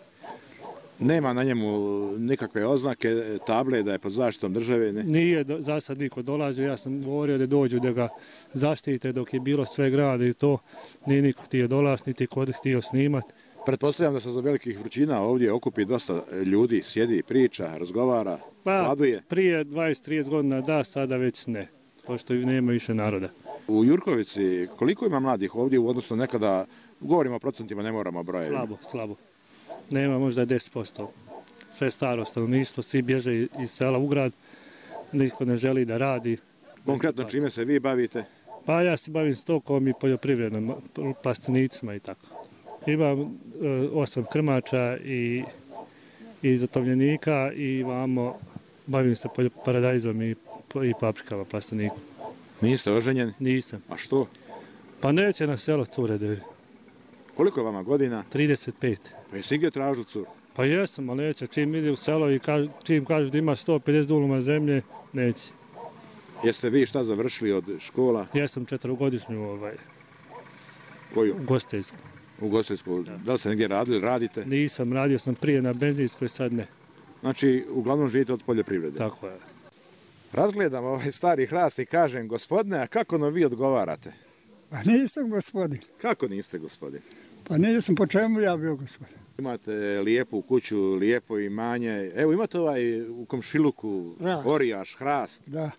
Nema na njemu nikakve oznake, table da je pod zaštitom države? Ne? Nije za sad niko dolazio, ja sam govorio da dođu da ga zaštite dok je bilo sve grade i to. Nije niko htio dolaz, niti kod htio snimat. Pretpostavljam da se za velikih vrućina ovdje okupi dosta ljudi, sjedi, priča, razgovara, pa, hladuje. Prije dvadeset trideset godina da, sada već ne, pošto nema više naroda. U Jurkovici koliko ima mladih ovdje u odnosu nekada, govorimo o procentima, ne moramo broje? Slabo, slabo. Nema možda deset posto. Sve staro stanovništvo, svi bježe iz sela u grad, niko ne želi da radi. Konkretno čime se vi bavite? Pa ja se bavim stokom i poljoprivredom, plastenicima i tako. Imam e, osam krmača i, i zatovljenika i vamo bavim se paradajzom i, i paprikama plastenikom. Niste oženjeni? Nisam. A što? Pa neće na selo cure da vidi. Koliko je vama godina? trideset pet. Pa jeste gdje tražili curu? Pa jesam, ali neće. Čim ide u selo i kaž, čim kažu da ima sto pedeset duluma zemlje, neće. Jeste vi šta završili od škola? Jesam četvrogodišnju ovaj, Koju? ugostiteljsku. Ugostiteljsku. Da. da li ste negdje radili, radite? Nisam, radio sam prije na benzinskoj, sad ne. Znači, uglavnom živite od poljoprivrede? Tako je. Razgledam ovaj stari hrast i kažem, gospodine, a kako no vi odgovarate? Pa nisam gospodin. Kako niste gospodin? Pa nisam, po čemu ja bio gospodin? Imate lijepu kuću, lijepo imanje. Evo imate ovaj u komšiluku, Hrast. orijaš, hrast. Da.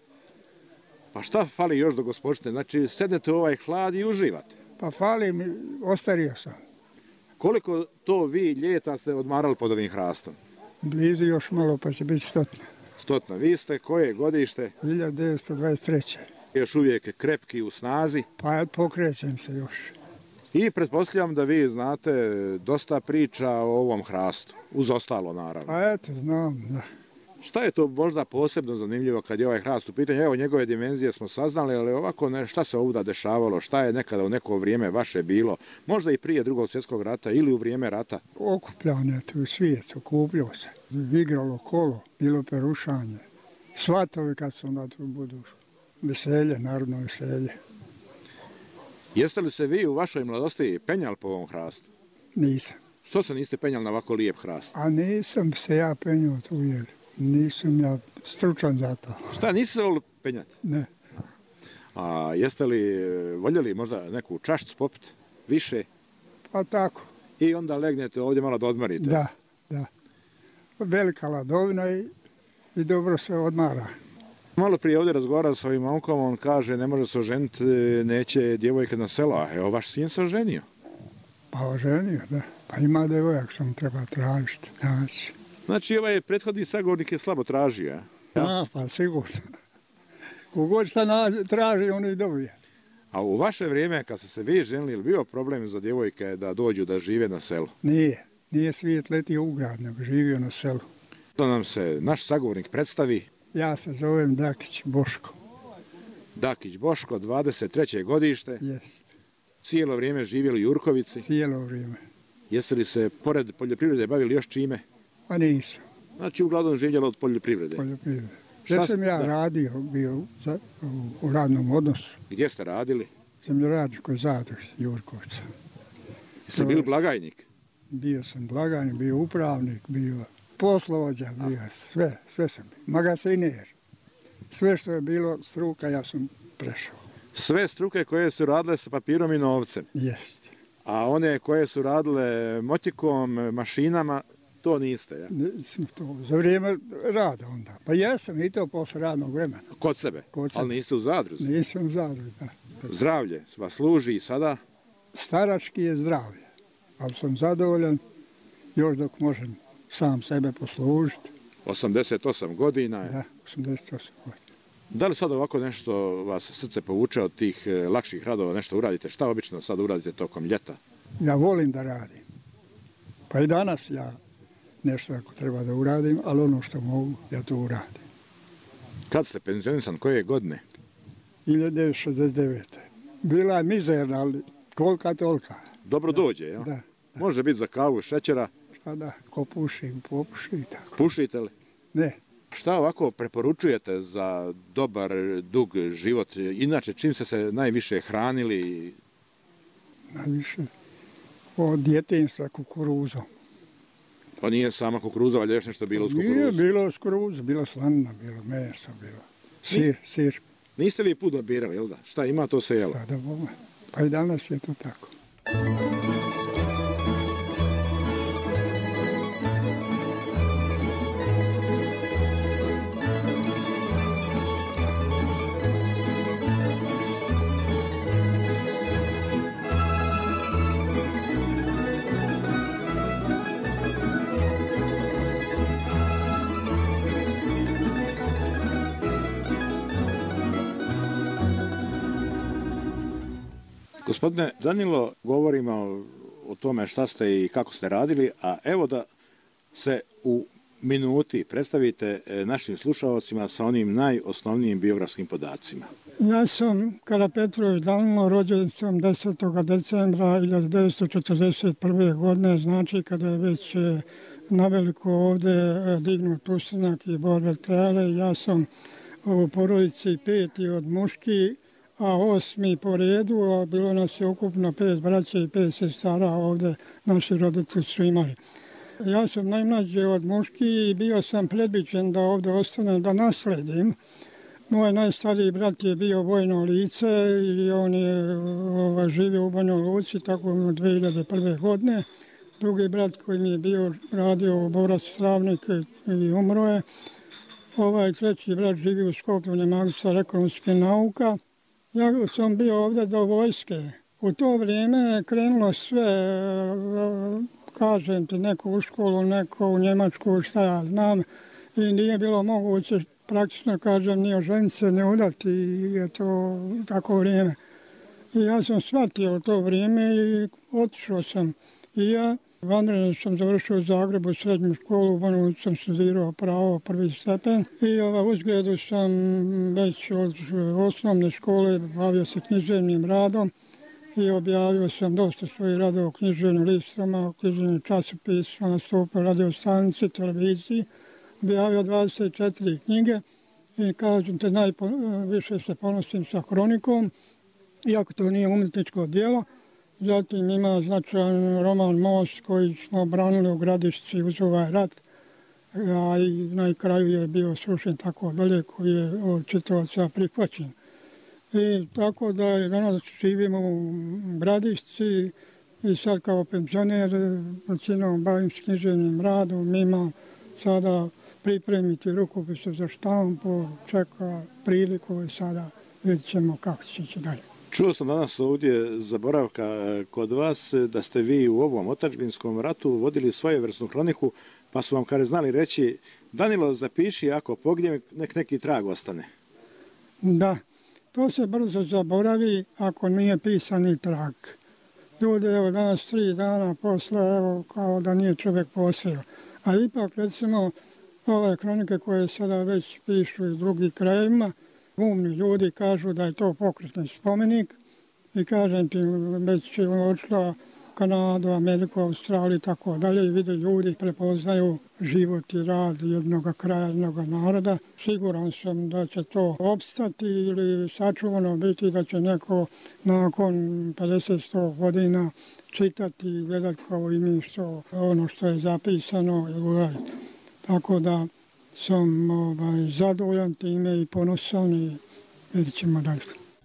Pa šta fali još do gospodine? Znači, sednete u ovaj hlad i uživate. Pa fali mi, ostario sam. Koliko to vi ljeta ste odmarali pod ovim hrastom? Blizu još malo pa će biti stotna. Stotna. Vi ste koje godište? hiljadu devetsto dvadeset treće. Još uvijek krepki u snazi. Pa pokrećem se još. I pretpostavljam da vi znate dosta priča o ovom hrastu, uz ostalo naravno. Pa eto, znam, da. Šta je to možda posebno zanimljivo kad je ovaj hrast u pitanju? Evo, njegove dimenzije smo saznali, ali ovako ne, šta se ovdje dešavalo? Šta je nekada u neko vrijeme vaše bilo? Možda i prije drugog svjetskog rata ili u vrijeme rata? Okupljanje tu u svijetu, kupljao se. Igralo kolo, bilo perušanje. Svatovi kad su onda tu budu. Veselje, narodno veselje. Jeste li se vi u vašoj mladosti penjali po ovom hrastu? Nisam. Što se niste penjali na ovako lijep hrast? A nisam se ja penjao tu jer nisam ja stručan za to. Šta, niste se volili penjati? Ne. A jeste li voljeli možda neku čašću popiti više? Pa tako. I onda legnete ovdje malo da odmarite? Da, da. Velika ladovina i, i dobro se odmara. Malo prije ovdje razgovarao s ovim momkom, on kaže ne može se oženiti, neće djevojke na selo, a evo vaš sin se oženio. Pa oženio, da. Pa ima djevojak, sam treba tražiti, naći. Znači ovaj prethodni sagovornik je slabo tražio, a? Ja, pa sigurno. Kogod šta traži, on i dobije. A u vaše vrijeme, kad ste se vi ženili, ili bio problem za djevojke da dođu da žive na selu? Nije. Nije svijet letio u grad, nego živio na selu. To nam se naš sagovornik predstavi. Ja se zovem Dakić Boško. Dakić Boško, dvadeset treće godište. Jest. Cijelo vrijeme živjeli u Jurkovici. Cijelo vrijeme. Jeste li se pored poljoprivrede bavili još čime? Pa nisam. Znači uglavnom živjeli od poljoprivrede. Poljoprivrede. Gdje sam ja da. radio, bio za, u, u radnom odnosu. Gdje ste radili? Zemljoradničkoj zadruzi Jurkovca. Jeste bili blagajnik? Bio sam blagajnik, bio upravnik, bio poslovođa, bio sve, sve sam bio. Magaziner. Sve što je bilo struka, ja sam prešao. Sve struke koje su radile sa papirom i novcem? Jest. A one koje su radile motikom, mašinama, to niste, ja? Nisam to, za vrijeme rada onda. Pa jesam i to posle radnog vremena. Kod sebe? Kod sebe. Ali niste u zadruzi? Nisam u zadruzi, da. Zdravlje vas služi i sada? Starački je zdravlje, ali sam zadovoljan još dok možem sam sebe poslužiti. osamdeset osam godina je? Da, osamdeset osam godina. Da li sad ovako nešto vas srce povuče od tih lakših radova, nešto uradite? Šta obično sad uradite tokom ljeta? Ja volim da radim. Pa i danas ja nešto ako treba da uradim, ali ono što mogu, ja to uradim. Kad ste penzionisan, koje godine? hiljadu devetsto šezdeset devete. Bila je mizerna, ali kolika tolika. Dobro da, dođe, jel? Da, da. Može biti za kavu, šećera? Pa da, ko puši, popuši i tako. Pušite li? Ne. Šta ovako preporučujete za dobar, dug život? Inače, čim ste se najviše hranili? Najviše od djetinjstva kukuruzom. Pa nije sama kukuruza, valjda još nešto bilo uz kukuruzu? Nije bilo kukuruza, bilo slanina, bilo meso, bilo sir, sir. Niste vi put birali, jel da? Šta ima, to se jelo? Šta da bome. Pa i danas je to tako. Gospodine Danilo, govorimo o tome šta ste i kako ste radili, a evo da se u minuti predstavite našim slušalcima sa onim najosnovnijim biografskim podacima. Ja sam Karapetrović Danilo, rođen sam desetog decembra hiljadu devetsto četrdeset prve. godine, znači kada je već naveliko ovde dignut ustanak i borbe trajale. Ja sam u porodici peti od muški, a osmi po redu, a bilo nas je ukupno pet braća i pet sestara ovde, naši roditelji su imali. Ja sam najmlađi od muški i bio sam predviđen da ovde ostane da nasledim. Moj najstariji brat je bio vojno lice i on je ova, živio u Banjoj Luci, tako u dve hiljade prve. godine. Drugi brat koji mi je bio radio u Borac Stravnik i umro je. Ovaj treći brat živi u Skoplju, magistar ekonomske nauka. Ja sam bio ovde do vojske. U to vrijeme krenulo sve, kažem ti, neko u školu, neko u Njemačku, šta ja znam, i nije bilo moguće, praktično kažem, ni oženiti se, ni udati, i je to tako vrijeme. I ja sam shvatio u to vrijeme i otišao sam. I ja vanredno sam završio u Zagrebu srednju školu, u Banu sam studirao pravo prvi stepen i ova, uzgledu sam već od osnovne škole bavio se književnim radom i objavio sam dosta svojih radova u književnim listama, u književnim časopisima, nastupio radio stanici, televiziji, objavio dvadeset četiri knjige i kažem te najviše se ponosim sa Hronikom, iako to nije umjetničko djelo. Zatim ima značajan roman Most koji smo branili u Gradišci uz ovaj rat, a i na kraju je bio srušen tako dalje koji je od čitavaca prihvaćen. I tako da je danas živimo u Gradišci i sad kao penzioner većinom bavim s književnim radom, imam sada pripremiti rukopise za štampu, čeka priliku i sada vidjet ćemo kako će će dalje. Čuo sam danas ovdje za boravka kod vas da ste vi u ovom otadžbinskom ratu vodili svojevrsnu hroniku, pa su vam kare znali reći, Danilo, zapiši, ako pogine, nek neki trag ostane. Da, To se brzo zaboravi ako nije pisani trag. Ljudi, evo danas tri dana posle, evo kao da nije čovjek postojao. A ipak, recimo, ove kronike koje sada već pišu iz drugih krajevima, umni ljudi kažu da je to pokretni spomenik i kažem ti, već je odšla Kanadu, Ameriku, Australiju i tako dalje i vide ljudi, prepoznaju život i rad jednog kraja, jednog naroda. Siguran sam da će to opstati ili sačuvano biti, da će neko nakon pedeset sto godina čitati i gledati kao i mi što, ono što je zapisano i uraditi. Tako da sam ovaj, zadovoljan time i ponosan i vidjet ćemo dalje.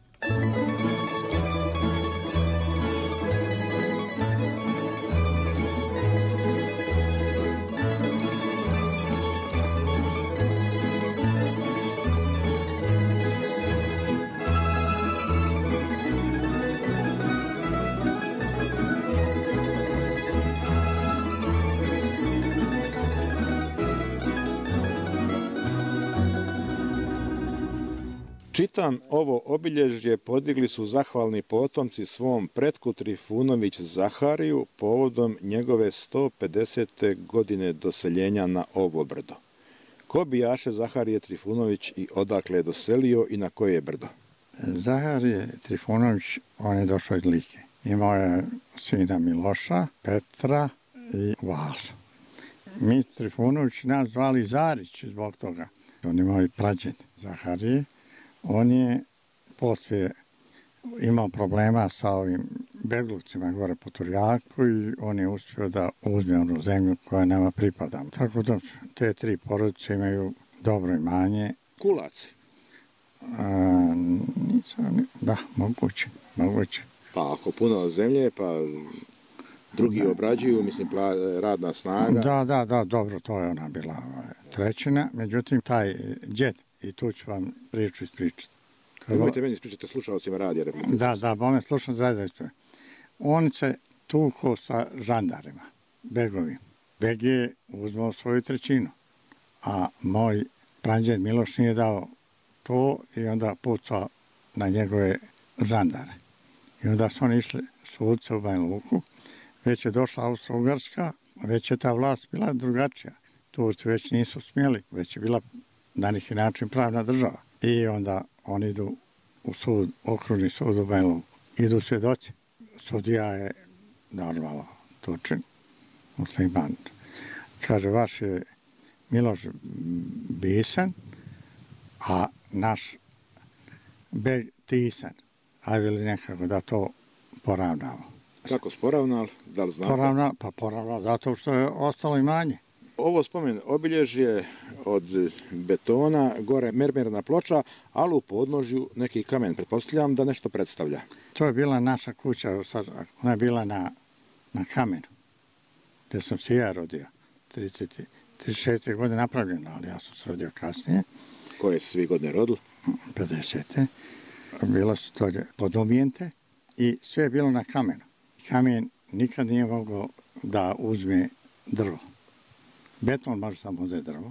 Čitam ovo obilježje podigli su zahvalni potomci svom pretku Trifunović Zahariju povodom njegove sto pedesete godine doseljenja na ovo brdo. Ko bijaše Zaharije Trifunović i odakle je doselio i na koje brdo? Zaharije Trifunović, on je došao iz Like. Imao je sina Miloša, Petra i Vasu. Mi Trifunović nas zvali Zarić zbog toga. On imao i prađed Zaharije. On je poslije imao problema sa ovim beglucima gore po Turjaku i on je uspio da uzme onu zemlju koja nama pripada. Tako da te tri porodice imaju dobro imanje. Kulaci? A, nisam, da, moguće, moguće. Pa ako puno zemlje, pa drugi da obrađuju, mislim, radna snaga. Da, da, da, dobro, to je ona bila trećina. Međutim, taj džet, i tu ću vam priču ispričati. Nemojte meni ispričati slušalcima radija Republike. Da, da, bome slušam zreda ispričati. On se tuko sa žandarima, begovi. Beg je uzmao svoju trećinu, a moj pranđen Miloš nije dao to i onda pucao na njegove žandare. I onda su oni išli sudce u Banja Luku, već je došla Austro-Ugarska, već je ta vlast bila drugačija. Turci već nisu smjeli, već je bila na neki način pravna država. I onda oni idu u sud, okružni sud u Banja Luku. Idu svjedoci. Sudija je normalno Turčin, musliman. Kaže, vaš je Miloš Bisan, a naš Beg Tisan. Ajde li nekako da to poravnamo. Kako sporavnali? Da li znate? Poravna, pa poravnao, zato što je ostalo imanje. Ovo spomen obilježje od betona, gore mermerna ploča, ali u podnožju neki kamen. Pretpostavljam da nešto predstavlja. To je bila naša kuća, ona je bila na, na kamenu, gdje sam se ja rodio. trideset šeste godine napravljeno, ali ja sam se rodio kasnije. Koje su svi godine rodili? pedesete Bilo su to podumijente i sve je bilo na kamenu. Kamen nikad nije mogao da uzme drvo. Beton može samo uzeti drvo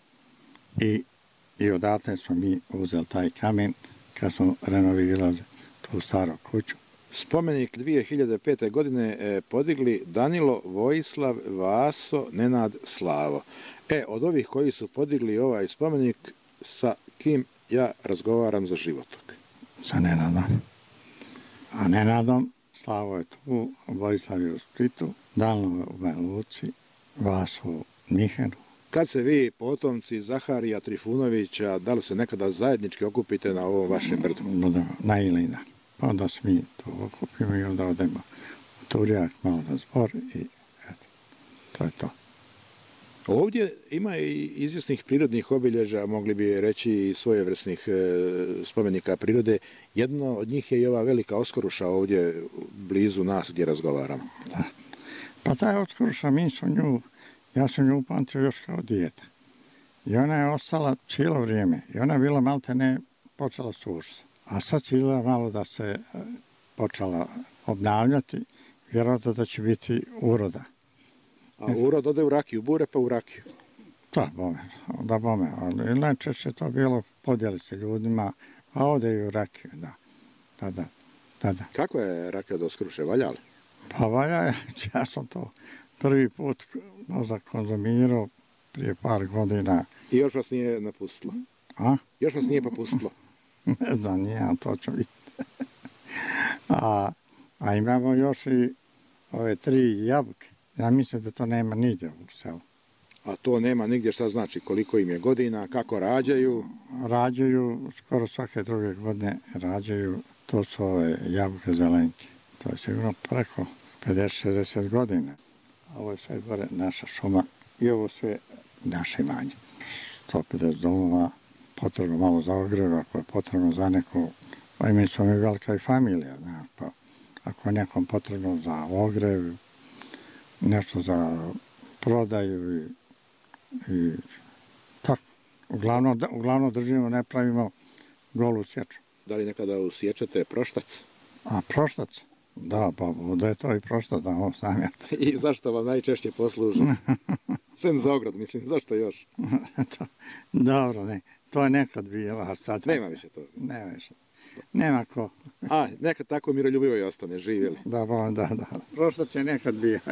i, i odatle smo mi uzeli taj kamen kad smo renovirali tu staru kuću. Spomenik dvije hiljade pete. godine e, podigli Danilo, Vojislav, Vaso, Nenad, Slavo. E, od ovih koji su podigli ovaj spomenik, sa kim ja razgovaram za životok? Sa Nenadom. A Nenadom, Slavo je tu, Vojislav je u Splitu, Danilo u Banja Luci, Vaso u Mihenu. Kad se vi, potomci Zaharija Trifunovića, da li se nekada zajednički okupite na ovom vašem brdu? Na Ilina. Pa onda se mi to okupimo i onda odemo u Turjak, malo na zbor i eto, to je to. Ovdje ima i izvjesnih prirodnih obilježja, mogli bi reći i svojevrsnih e, spomenika prirode. Jedno od njih je i ova velika Oskoruša ovdje blizu nas gdje razgovaramo. Da. Pa taj Oskoruša, mi smo nju, ja sam nju upamtio još kao dijete. I ona je ostala cijelo vrijeme. I ona je bila malte ne počela sušiti. A sad se izgleda malo da se počela obnavljati. Vjerojatno da će biti uroda. A urod ode u rakiju, bure pa u rakiju? Da, bome, da bome. Ali najčešće to bilo podijeli se ljudima, A ovdje i u rakiju, da. Da, da, da, da. Kako je rakija do skruše, valja li? Pa valja, ja sam to prvi put možda konzumirao prije par godina. I još vas nije napustilo? A? Još vas nije popustilo? Ne znam, nije, to ću vidjeti. a, a imamo još i ove tri jabuke. Ja mislim da to nema nigdje u selu. A to nema nigdje, šta znači? Koliko im je godina, kako rađaju? Rađaju, skoro svake druge godine rađaju, to su ove jabuke zelenke. To je sigurno preko pedeset šezdeset godina. A ovo je sve gore naša šuma i ovo sve naše imanje. sto pedeset domova, potrebno malo za ogrev, ako je potrebno za neku, pa mi smo mi velika i familija, znaš, pa ako je nekom potrebno za ogrev, nešto za prodaju i, i tako. Uglavnom, uglavnom držimo, ne pravimo golu sječu. Da li nekada usječete proštac? A proštac? Da, pa da je to i proštac, da ovo sam ja. I zašto vam najčešće posluži? Sem za ograd, mislim, zašto još? to, dobro, ne. To je nekad bilo, a sad... Nema više to. Nema više. Nema ko. A, nekad tako miroljubivo i ostane, živjeli. Da, da, da. da. Proštac je nekad bio.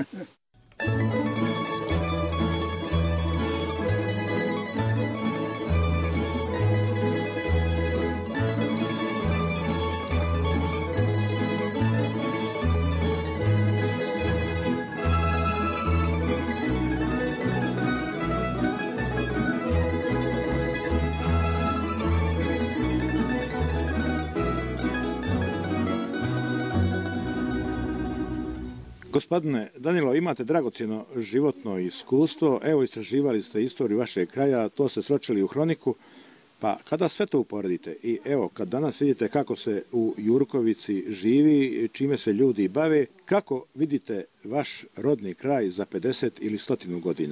Gospodine Danilo, imate dragocjeno životno iskustvo, evo istraživali ste istoriju vašeg kraja, to ste sročili u hroniku, pa kada sve to uporedite i evo kad danas vidite kako se u Jurkovici živi, čime se ljudi bave, kako vidite vaš rodni kraj za pedeset ili stotinu godina?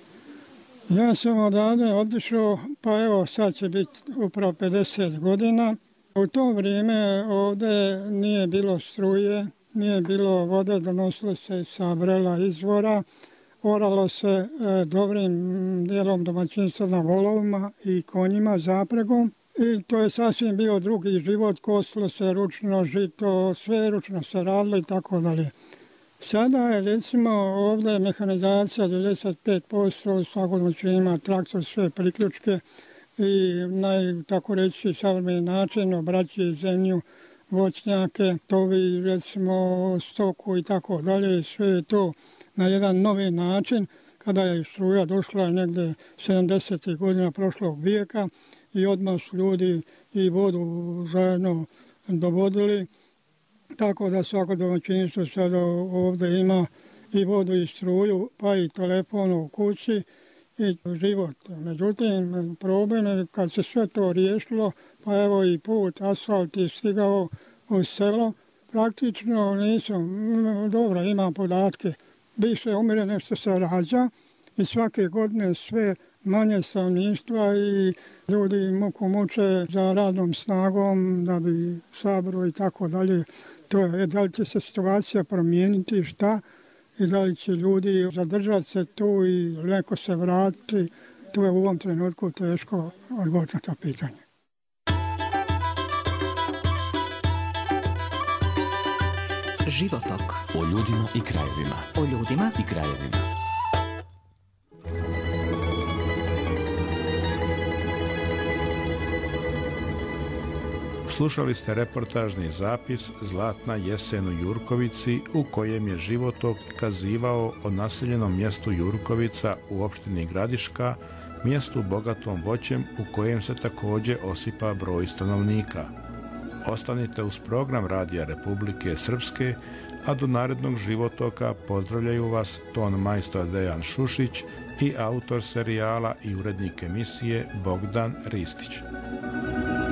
Ja sam odavde otišao, pa evo sad će biti upravo pedeset godina. U to vrijeme ovdje nije bilo struje, nije bilo vode, donosilo se sa vrela izvora, oralo se e, dobrim dijelom domaćinstva na volovima i konjima, zapregom. I to je sasvim bio drugi život, kosilo se ručno žito, sve ručno se radilo i tako dalje. Sada je recimo ovdje mehanizacija devedeset pet posto, svako domaćin ima traktor, sve priključke i naj, tako reći, savremeni način obraćuje zemlju, voćnjake, tovi, recimo stoku i tako dalje, sve je to na jedan novi način. Kada je struja došla negdje sedamdesetih godina prošlog vijeka i odmah su ljudi i vodu zajedno dovodili, tako da svako domaćinstvo sada ovdje ima i vodu i struju, pa i telefon u kući i život. Međutim, problem je kad se sve to riješilo, pa evo i put, asfalt je stigao u selo, praktično nisam, dobro, imam podatke, više umire nešto se rađa i svake godine sve manje stanovništva i ljudi muku muče za radnom snagom da bi sabru i tako dalje. To je, da li će se situacija promijeniti, šta, i da li će ljudi zadržati se tu i neko se vratiti, to je u ovom trenutku teško odgovoriti na to pitanje. Životok. O ljudima i krajevima. O ljudima i krajevima. Slušali ste reportažni zapis Zlatna jesen u Jurkovici u kojem je životok kazivao o naseljenom mjestu Jurkovica u opštini Gradiška, mjestu bogatom voćem u kojem se također osipa broj stanovnika. Ostanite uz program Radija Republike Srpske, a do narednog životoka pozdravljaju vas ton majstor Dejan Šušić i autor serijala i urednik emisije Bogdan Ristić.